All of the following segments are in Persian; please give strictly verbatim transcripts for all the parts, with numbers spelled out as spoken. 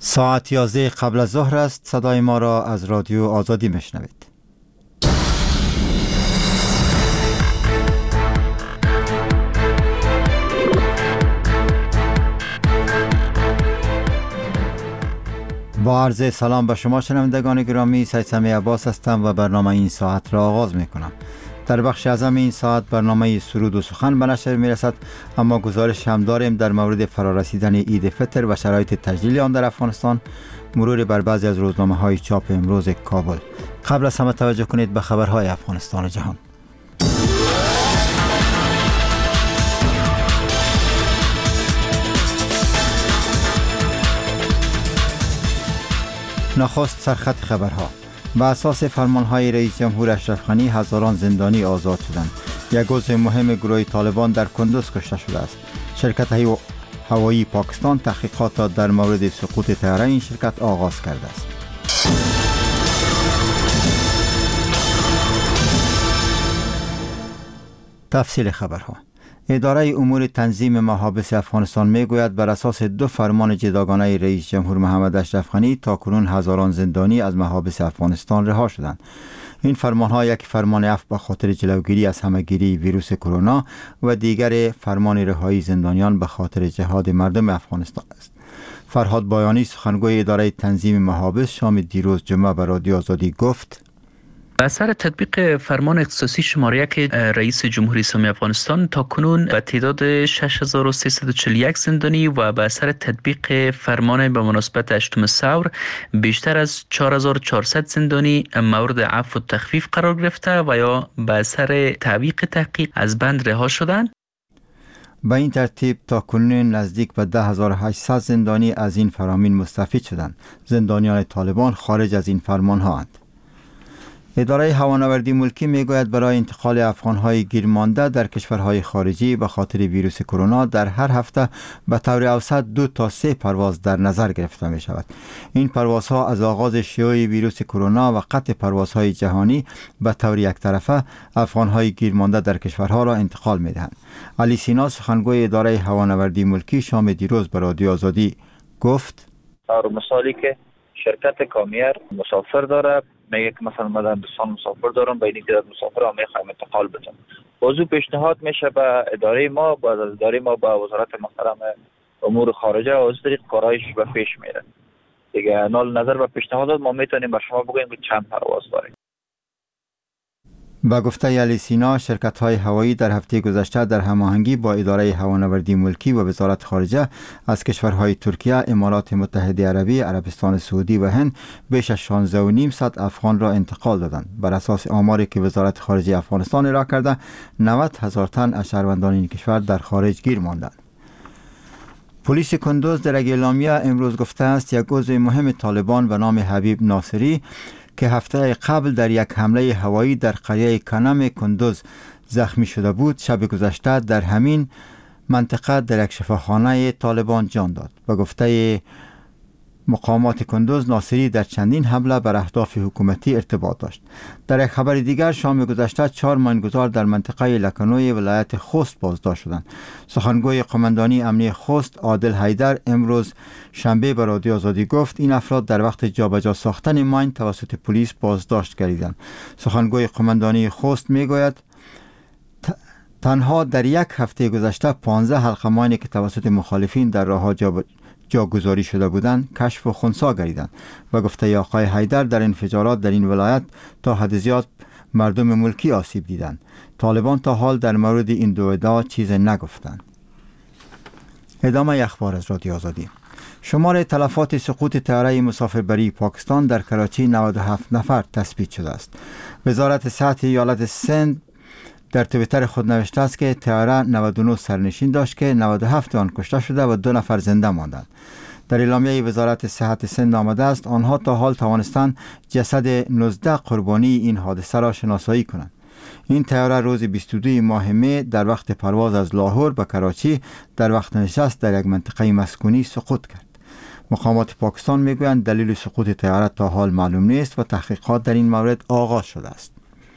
ساعت یازده قبل از ظهر است. صدای ما را از رادیو آزادی میشنوید. با عرض سلام به شما شنوندگان گرامی، سید سمیع عباس هستم و برنامه این ساعت را آغاز میکنم. در بخش اعظم این ساعت برنامه سرود و سخن به نشر میرسد، اما گزارش هم داریم در مورد فرارسیدن عید فطر و شرایط تجلیل آن در افغانستان، مرور بر بعضی از روزنامه های چاپ امروز کابل. قبل از همه توجه کنید به خبرهای افغانستان و جهان. نخست سرخط خبرها. به اساس فرمانهای رئیس جمهور اشرف غنی هزاران زندانی آزاد شدند. یک عضو مهم گروه طالبان در کندوز کشته شده است. شرکت هوایی پاکستان تحقیقات در مورد سقوط طیاره این شرکت آغاز کرده است. تفصیل خبرها. اداره امور تنظیم محابس افغانستان میگوید بر اساس دو فرمان جداگانه رئیس جمهور محمد اشرف غنی تاکنون هزاران زندانی از محابس افغانستان رها شدند. این فرمانها یک فرمان عفو به خاطر جلوگیری از همهگیری ویروس کرونا و دیگر فرمان رهایی زندانیان به خاطر جهاد مردم افغانستان است. فرهاد بایانی سخنگوی اداره تنظیم محابس شام دیروز جمعه به رادیو آزادی گفت: به اثر تطبیق فرمان اختصاصی شماره یک رئیس جمهوری اسلامی افغانستان تا کنون به تعداد شش هزار و سیصد و چهل و یک زندانی و به اثر تطبیق فرمان به مناسبت هشتم ثور بیشتر از چهار هزار و چهارصد زندانی مورد عفو و تخفیف قرار گرفته و یا به اثر تعویق تحقیق از بند رها شدند. به این ترتیب تا کنون نزدیک به ده هزار و هشتصد زندانی از این فرامین مستفید شدند. زندانیان طالبان خارج از این فرمان ها اند. اداره هوانوردی ملکی میگوید برای انتقال افغانهای گیرمانده در کشورهای خارجی به خاطر ویروس کرونا در هر هفته به طور اوسط دو تا سه پرواز در نظر گرفته می شود. این پروازها از آغاز شیوع ویروس کرونا و قطع پروازهای جهانی به طور یک طرفه افغانهای گیرمانده در کشورها را انتقال می دهند. علی سینا سخنگوی اداره هوانوردی ملکی شام دیروز به رادیو آزادی گفت: در مثالی که شرکت کامیر مسافر داره، میگه که مثلا من در هندوستان مسافر دارم، به این تعداد مسافر ها میخوایم انتقال بدم. موضوع پیشنهاد میشه به اداره ما، با اداره ما با وزارت محترم امور خارجه و از طریق کارایش به پیش میره. دیگه نال نظر به پیشنهادات ما میتونیم به شما بگوییم که چند پرواز داریم. با گفته علی سینا، شرکت‌های هوایی در هفته گذشته در هماهنگی با اداره هوانوردی ملکی و وزارت خارجه از کشورهای ترکیه، امارات متحده عربی، عربستان سعودی و هند بیش از شانزده و نیم صد افغان را انتقال دادند. بر اساس آماری که وزارت خارجه افغانستان ارائه کرده، نود هزار تن از شهروندان این کشور در خارج گیر ماندند. پلیس کندوز در یک اعلامیه امروز گفته است یک عضو مهم طالبان به نام حبیب ناصری که هفته قبل در یک حمله هوایی در قریه کنم کندوز زخمی شده بود، شب گذشته در همین منطقه در یک شفاخانه طالبان جان داد. به گفته مقامات کندوز، ناصری در چندین حمله بر اهداف حکومتی ارتباط داشت. در یک خبر دیگر، شام گذشته چهار ماینگذار در منطقه لکنوی ولایت خوست بازداشت شدند. سخنگوی قماندانی امنیه خوست عادل حیدر امروز شنبه به رادیو آزادی گفت این افراد در وقت جابجا ساختن ماین توسط پلیس بازداشت گردیدند. سخنگوی قماندانی خوست میگوید تنها در یک هفته گذشته پانزده حلقه ماینی که توسط مخالفین در راه‌ها جابجا جاگذاری شده بودند کشف و خنثی گردیدند. و گفته آقای حیدر در انفجارات در این ولایت تا حد زیاد مردم ملکی آسیب دیدند. طالبان تا حال در مورد این دو ادعا چیز نگفتند. ادامه اخبار از رادیو آزادی. شمار تلفات سقوط طیاره مسافربری پاکستان در کراچی نود و هفت نفر تثبیت شده است. وزارت صحت ایالت سند در توییتر خود نوشته است که طیاره نود و نه سرنشین داشت که نود و هفت آن کشته شده و دو نفر زنده ماندند. در اعلامیه وزارت صحت سند آمده است آنها تا حال توانستند جسد نوزده قربانی این حادثه را شناسایی کنند. این طیاره روز بیست و دو ماه می در وقت پرواز از لاهور به کراچی در وقت نشست در یک منطقه مسکونی سقوط کرد. مقامات پاکستان میگویند دلیل سقوط طیاره تا حال معلوم نیست و تحقیقات در این مورد آغاز شده است.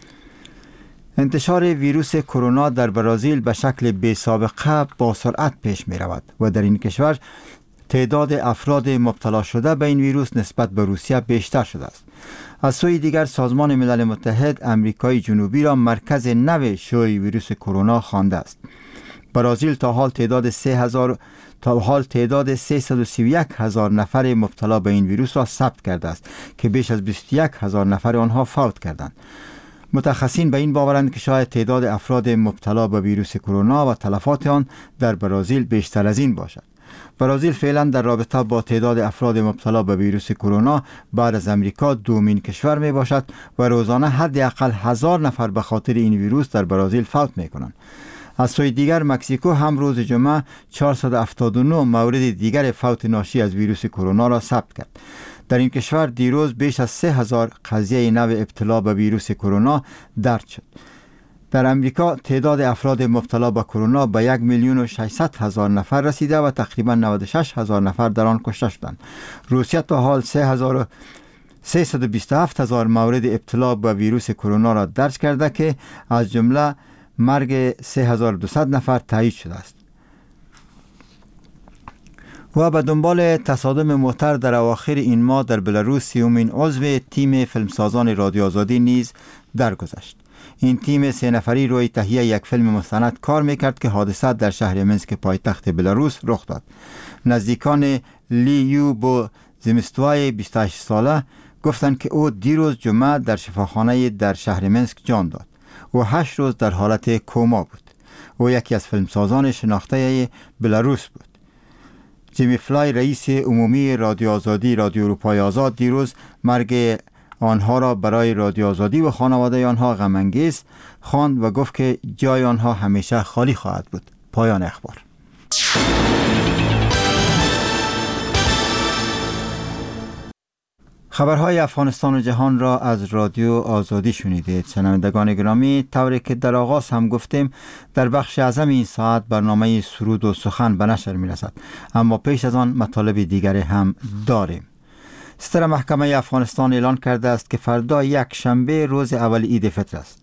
انتشار ویروس کرونا در برزیل به شکل بی سابقه با سرعت پیش می رود و در این کشور تعداد افراد مبتلا شده به این ویروس نسبت به روسیه بیشتر شده است. از سوی دیگر سازمان ملل متحد امریکای جنوبی را مرکز نو شیوع ویروس کرونا خوانده است. برزیل تا حال تعداد سه هزار تا حال تعداد سیصد و سی و یک هزار نفر مبتلا به این ویروس را ثبت کرده است که بیش از بیست و یک هزار نفر آنها فوت کردند. متخصصین به این باورند که شاید تعداد افراد مبتلا به ویروس کرونا و تلفات آن در برزیل بیشتر از این باشد. برزیل فعلا در رابطه با تعداد افراد مبتلا به ویروس کرونا بعد از امریکا دومین کشور می باشد و روزانه حداقل هزار نفر به خاطر این ویروس در برزیل فوت می کنند. از سوی دیگر مکزیکو هم روز جمعه چهارصد و هفتاد و نه مورد دیگر فوت ناشی از ویروس کرونا را ثبت کرد. در این کشور دیروز بیش از سه هزار قضیه نو ابتلا به ویروس کرونا درج شد. در امریکا تعداد افراد مبتلا به کرونا به یک میلیون و ششصد هزار نفر رسیده و تقریبا نود و شش هزار نفر در آن کشته شدند. روسیه تا حال سیصد و بیست و هفت هزار مورد ابتلا به ویروس کرونا را درج کرده که از جمله مرگ سه هزار و دویست نفر تایید شده است. و به دنبال تصادم موتر در اواخر این ماه در بلاروس سیومین عضو تیم فیلمسازان رادیو آزادی نیز درگذشت. این تیم سه نفری روی تهیه یک فیلم مستند کار میکرد که حادثه در شهر منسک پایتخت بلاروس رخ داد. نزدیکان لیو بو زمیستوای بیست و هشت ساله گفتند که او دیروز جمعه در شفاخانه در شهر منسک جان داد و هشت روز در حالت کوما بود. او یکی از فیلمسازان شناخته بلاروس بود. جیمی فلای رئیس عمومی رادیو آزادی رادیو اروپای آزاد دیروز مرگ آنها را برای رادیو آزادی و خانواده آنها غم انگیز خواند و گفت که جای آنها همیشه خالی خواهد بود. پایان اخبار. خبرهای افغانستان و جهان را از رادیو آزادی شنیدید. شنوندگان گرامی، طوری که در آغاز هم گفتیم در بخش اعظم این ساعت برنامه سرود و سخن به نشر می رسد، اما پیش از آن مطالب دیگری هم داریم. ستر محکمه افغانستان اعلان کرده است که فردا یک شنبه روز اول عید فطر است.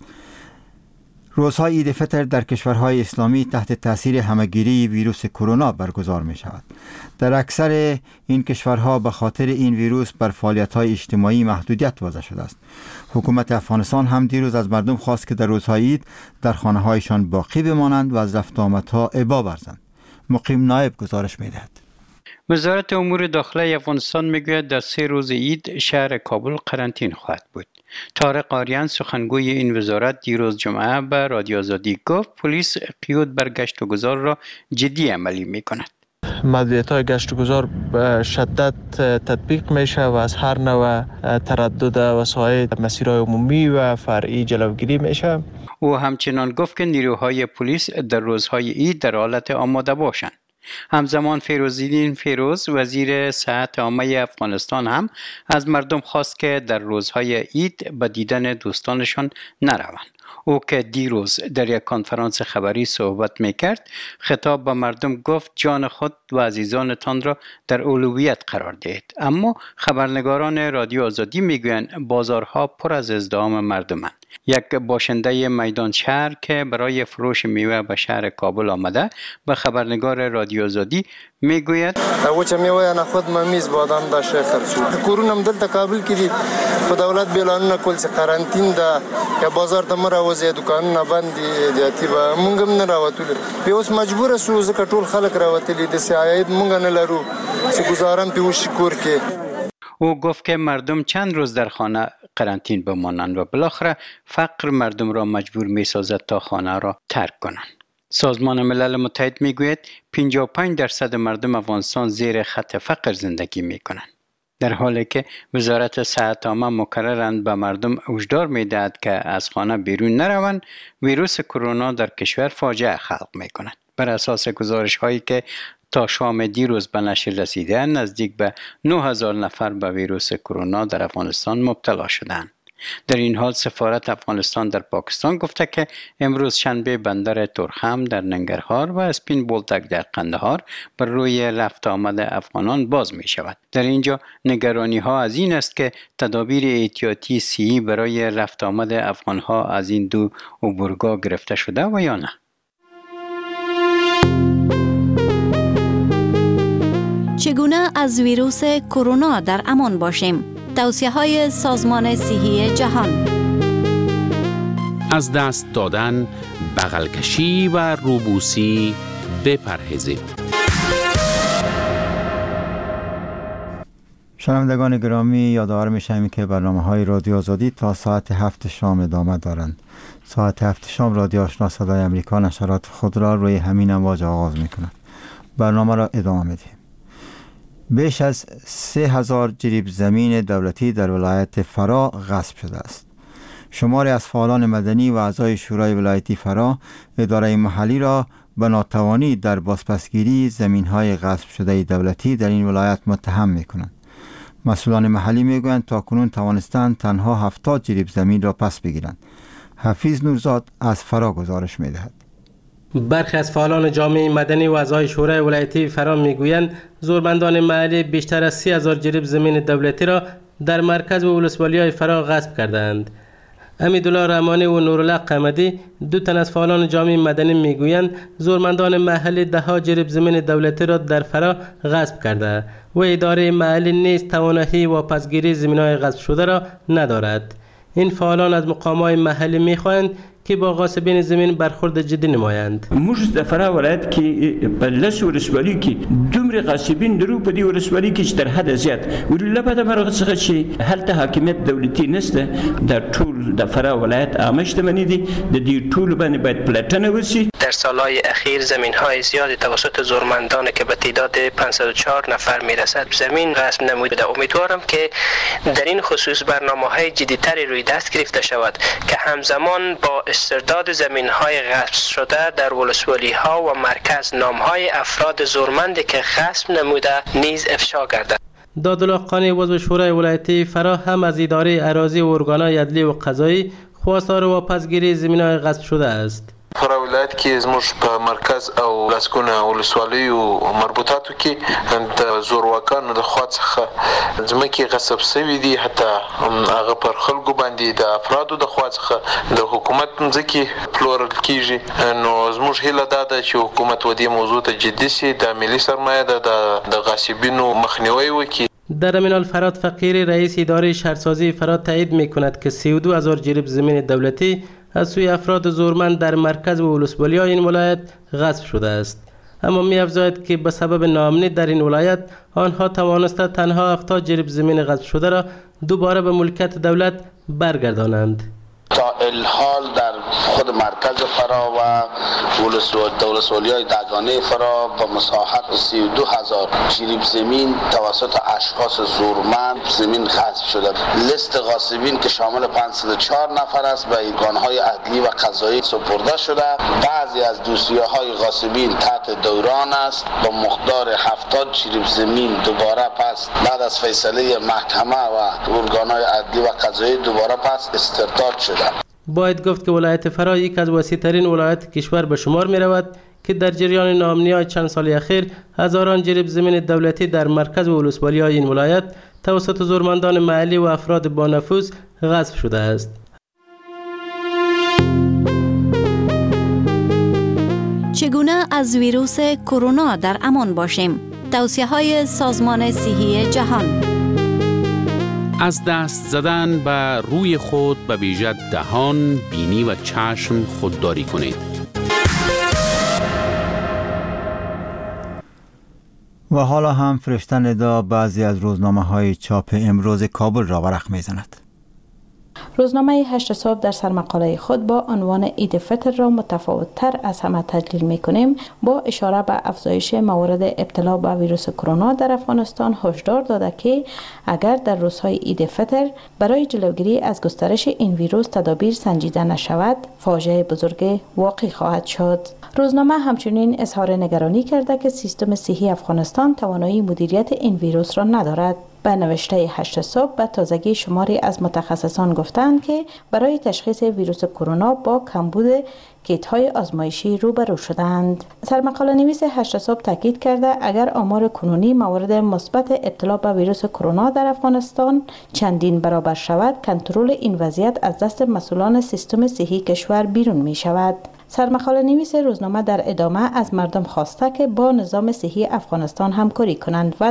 روزهای عید فطر در کشورهای اسلامی تحت تاثیر همهگیری ویروس کرونا برگزار می شود. در اکثر این کشورها به خاطر این ویروس بر فعالیت‌های اجتماعی محدودیت وضع شده است. حکومت افغانستان هم دیروز از مردم خواست که در روزهای عید در خانه‌هایشان باقی بمانند و از رفت و آمدها ابا ورزند. مقیم نایب گزارش می‌دهد. وزارت امور داخله افغانستان میگوید در سه روز عید شهر کابل قرنطینه خواهد بود. طارق آریان سخنگوی این وزارت دیروز جمعه به رادیو آزادی گفت پلیس قیود بر گشت و گذار را جدی عملی میکند. محدودیت‌های گشت و گذار به شدت تطبیق میشه و از هر نوع تردد وسایل مسیرهای عمومی و فرعی جلوگیری میشه. او همچنان گفت که نیروهای پلیس در روزهای عید در حالت آماده باشند. همزمان فیروزالدین فیروز وزیر صحت عامه افغانستان هم از مردم خواست که در روزهای عید به دیدن دوستانشان نروند. او که دیروز در یک کنفرانس خبری صحبت میکرد خطاب به مردم گفت جان خود و عزیزانتان را در اولویت قرار دهید. اما خبرنگاران رادیو آزادی میگویند بازارها پر از ازدحام مردمند. یک باشنده میدان شهر که برای فروش میوه به شهر کابل آمده به خبرنگار رادیو آزادی میگوید وچه میوه نه خود ممیز بادام دا شیخ خرچو کورون هم دلتا کابل کی دی په دولت بیلانونه کول چې قرنطین دا یا بازار ته مراوځي دکانونه بند دي دیاتی به مونږ هم نه راوتل په اوس مجبور سو زکه ټول خلک راوتلی د سیاید مونږ نه لرو چې گزارم په وش کور کې. او گفت که مردم چند روز در خانه قرنطین بمانند و بالاخره فقر مردم را مجبور می سازد تا خانه را ترک کنند. سازمان ملل متحد می گوید پنجاه و پنج درصد مردم افغانستان زیر خط فقر زندگی می کنند. در حالی که وزارت صحت عامه مکرراً به مردم هشدار می دهد که از خانه بیرون نروند، ویروس کرونا در کشور فاجعه خلق می کند. بر اساس گزارش هایی که تا شام دیروز به نشر رسیده نزدیک به نه هزار نفر به ویروس کرونا در افغانستان مبتلا شدند. در این حال سفارت افغانستان در پاکستان گفته که امروز شنبه بندر تورخم در ننگرهار و اسپین بولتک در قندهار بر روی رفت آمد افغانان باز می شود. در اینجا نگرانی ها از این است که تدابیر احتیاطی سی برای رفت آمد افغان ها از این دو عبورگاه گرفته شده و یا نه. چگونه از ویروس کرونا در امان باشیم؟ توصیه‌های سازمان صحی جهان. از دست دادن، بغل کشی و روبوسی بپرهیزید. شنوندگان گرامی، یادآور می‌شویم که برنامه‌های رادیو آزادی تا ساعت هفت شام ادامه دارند. ساعت هفت شام رادیو آشنا صدای امریکا نشرات خود را روی همین امواج آغاز می‌کند. برنامه را ادامه می‌دهیم. بیش از سه هزار جریب زمین دولتی در ولایت فرا غصب شده است. شماری از فعالان مدنی و اعضای شورای ولایتی فرا اداره محلی را به ناتوانی در بازپسگیری زمین‌های غصب شده دولتی در این ولایت متهم می‌کنند. مسئولان محلی میگویند تاکنون توانستند تنها هفتاد جریب زمین را پس بگیرند. حفیظ نورزاد از فرا گزارش می‌دهد. برخی از فعالان جامعه مدنی و اعضای شورای ولایتی فرا میگویند زورمندان محلی بیشتر از سی هزار جریب زمین دولتی را در مرکز و ولسوالی‌های فرا غصب کردند. امیدالله رحمانی و نورالله قمدی، دو تن از فعالان جامعه مدنی میگویند زورمندان محلی ده ها جریب زمین دولتی را در فرا غصب کرده و اداره محلی نیز توانایی واپسگیری زمین‌های غصب شده را ندارد. این فعالان از مقامات محلی میخواهند که با غاصبین زمین برخورد جدی نمایند. موږ د فراه ولایت کې په لس ولسوالۍ کې دومره غاصبین درو په دې ولسوالۍ کې چې تر حده زیات ورله په دغه څخه چې هلته حاکمیت دولتي نشته د ټول د فراه ولایت عامه شتمنۍ دي د دې ټول باندې باید پلټنه وشي. در سالهای اخیر زمین‌های زیادی توسط زورمندان که به تعداد پانصد و چهار نفر میرسد زمین غصب نموده. امیدوارم که در این خصوص برنامه‌های جدی‌تری روی دست گرفته شود که همزمان با استرداد زمین‌های غصب شده در ولسوالی‌ها و مرکز نام‌های افراد زورمندی که غصب نموده نیز افشا گردد. دادالله قانی عضو شورای ولایتی فرا هم از اداره اراضی و ارگان‌های عدلی و قضایی خواستار واپسگیری زمین‌های غصب شده است. فرا ولایت کې زموږ په مرکز او لسګونه ولسوالیو او مربوطاتو کې د زورواکانو د خوا څخه ځمکې غصب شوي دي، حتی هغه پر خلکو باندې د افرادو د خوا څخه د حکومت ځمکې پلورل کېږي. نو زموږ هیله دا ده چې حکومت و دې موضوع ته جدي شي، د ملي سرمایه د غاصبینو مخنیوی وکړي. در همین حال فراد فقیری رئیس اداره شهرسازی فراد تایید می‌کند که سی و دو هزار جریب زمین دولتی از سوی افراد زورمند در مرکز و ولسوالی‌های این ولایت غصب شده است. اما می‌افزاید که به سبب ناامنی در این ولایت آنها توانسته تنها هفتاد جریب زمین غصب شده را دوباره به ملکیت دولت برگردانند. تا الحال در خود مرکز فرا و ولسوالی‌های دگانه فرا با مساحت سی و دو هزار جریب زمین توسط اشخاص زورمند زمین غصب شده. لیست غاصبین که شامل پانصد و چهار نفر است به ارگان‌های عدلی و قضایی سپرده شده. بعضی از دوسیه‌های غاصبین تحت دوران است با مقدار هفتاد جریب زمین دوباره پس بعد از فیصله محکمه و ارگان‌های عدلی و قضایی دوباره پس استرداد شده. باید گفت که ولایت فرا یک از وسیع‌ترین ولایات کشور به شمار می رود که در جریان ناامنی‌های چند سال اخیر هزاران جریب زمین دولتی در مرکز و ولسوالی‌های این ولایت توسط زورمندان محلی و افراد با نفوذ غصب شده است. چگونه از ویروس کرونا در امان باشیم؟ توصیه‌های سازمان صحی جهان. از دست زدن به روی خود به ویژه دهان، بینی و چشم خودداری کنید. و حالا هم فرشته ندا بعضی از روزنامه‌های چاپ امروز کابل را ورق می‌زند. روزنامه هشت صبح در سرمقاله خود با عنوان عید فطر را متفاوت‌تر از همه تحلیل می‌کنیم. با اشاره به افزایش موارد ابتلا به ویروس کرونا در افغانستان هشدار داده که اگر در روزهای عید فطر برای جلوگیری از گسترش این ویروس تدابیر سنجیده نشود، فاجعه بزرگ واقع خواهد شد. روزنامه همچنین اظهار نگرانی کرده که سیستم صحی افغانستان توانایی مدیریت این ویروس را ندارد. به نوشته هشت صبح به تازگی شماری از متخصصان گفتند که برای تشخیص ویروس کرونا با کمبود کیت‌های آزمایشی روبرو شدند. سرمقاله نویس هشت صبح تاکید کرده اگر آمار کنونی موارد مثبت ابتلا به ویروس کرونا در افغانستان چندین برابر شود، کنترل این وضعیت از دست مسئولان سیستم صحی کشور بیرون می شود. سرمقاله نویس روزنامه در ادامه از مردم خواسته که با نظام صحی افغانستان همکاری کنند و